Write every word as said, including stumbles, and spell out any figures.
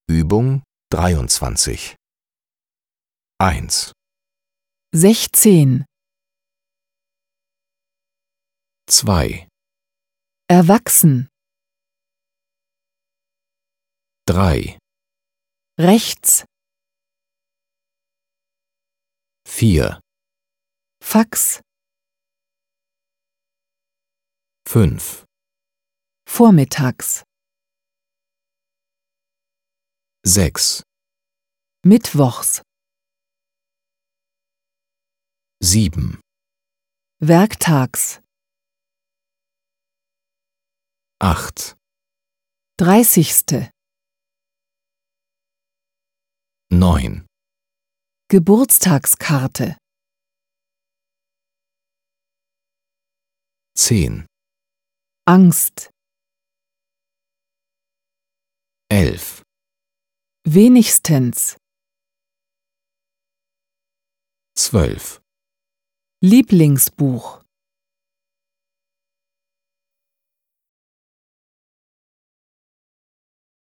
Übung dreiundzwanzig. eins, sechzehn. zwei, Erwachsen. drei, Rechts. vier, Fax. fünf, Vormittags. sechs, Mittwochs. sieben, Werktags. acht, Dreißigste. neun, Geburtstagskarte. zehn, Angst. elf, Wenigstens. zwölf, Lieblingsbuch.